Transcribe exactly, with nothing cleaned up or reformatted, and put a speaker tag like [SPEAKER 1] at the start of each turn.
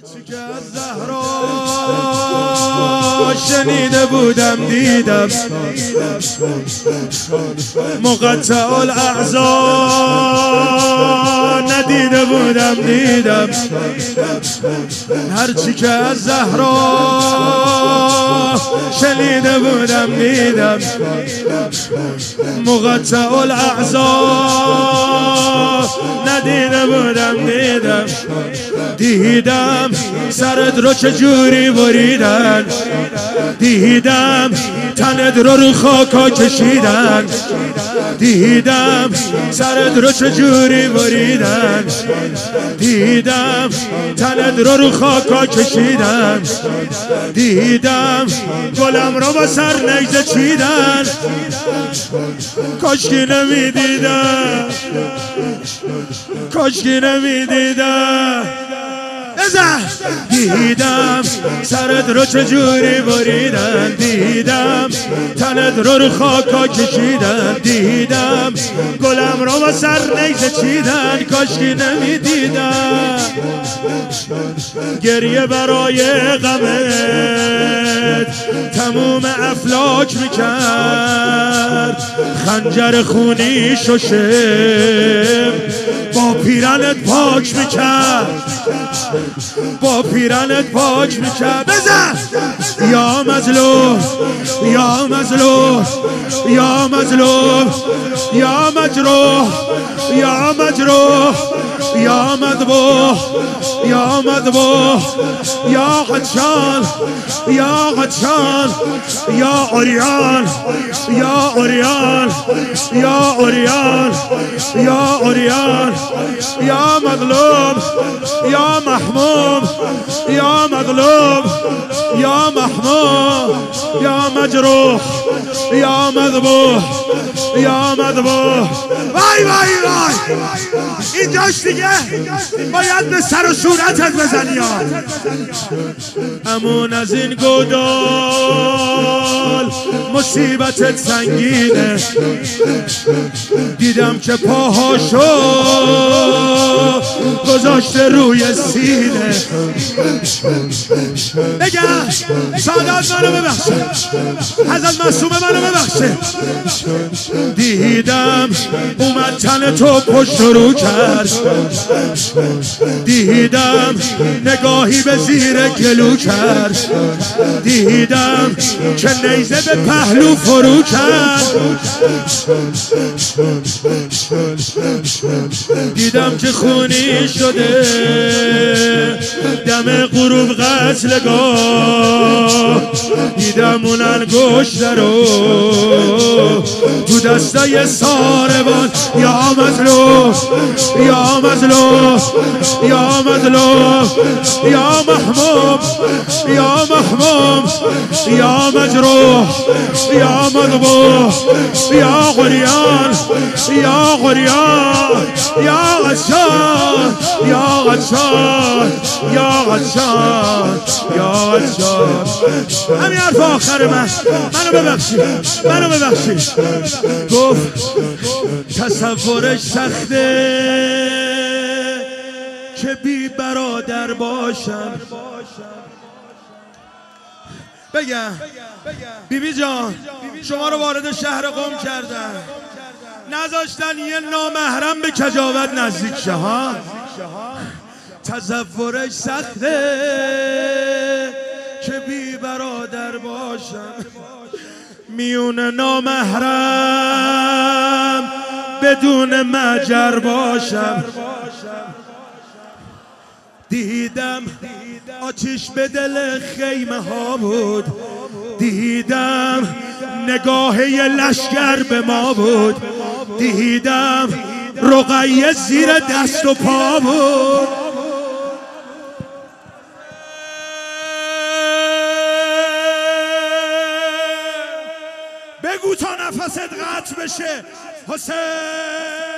[SPEAKER 1] چی که از زهرا شنیده بودم دیدم مقطع الاعضا ندیده بودم دیدم هرچی که از زهرا شنیده بودم دیدم مقطع الاعضا ندیده بودم دیدم دیدم سرت رو چجوری بریدن دیدم تنت رو رو خاکا کشیدن دیدم سرت رو چجوری بریدن دیدم تنت رو رو خاکا کشیدن دیدم گلم رو با سر نیزه چیدن کاشکی نمیدیدم کاشکی نمیدیدم دیدم سرت رو چجوری بریدن دیدم تنت رو رو خاکا کشیدن دیدم گلم رو با سر نیزه چیدن کاشکی نمیدیدم گریه برای غمت تموم افلاک میکرد خنجر خونی ششم با پیرنت پاک میکرد با پیرنت پاک میکرد بزن یا مظلوم یا مظلوم یا مظلوم یا مجروح یا مجروح یا مذبوح یا مذبوح یا عطشان یا عطشان یا عریان یا عریان یا عریان یا عریان یا مظلوم یا محموم یا مظلوم یا محموم یا مجروح یا مذبوح یا مذبوح وای وای وای اینجاش دیگه باید به سر و صورتت بزنی امون از این گودال مصیبتت سنگینه دیدم که پاهاشو گذاشته روی سینه بگم سادات منو ببخشه حضرت معصومه منو ببخشه دیدم اومد تن تو پشت رو کرد دیدم نگاهی به زیر گلو کرد دیدم که نیزه به پهلو فرو کرد دیدم که خونی شده دم غروب قتلگاه دیدم اون انگشت رو تو دستای ساربان یا مظلوم یا مظلوم یا مظلوم یا محموم یا محموم یا مجروح یا مذبوح یا غریان یا غریان یا غشان یا غشان یا غشان یا غشان همین حرف آخر من منو ببخشید منو ببخشید گفت تصورش سخته که بی برادر باشم بگم بیبی جان شما رو وارد شهر قم کردن نذاشتن یه نامحرم به کجاوت نزدیک شه ها تصورش سخته که بی برادر باشم میون نامحرم بدون مجر باشم دیدم آتیش به دل خیمه ها بود دیدم نگاه لشگر به ما بود دیدم رقیه زیر دست و پا بود بگو تا نفست قطع بشه حسین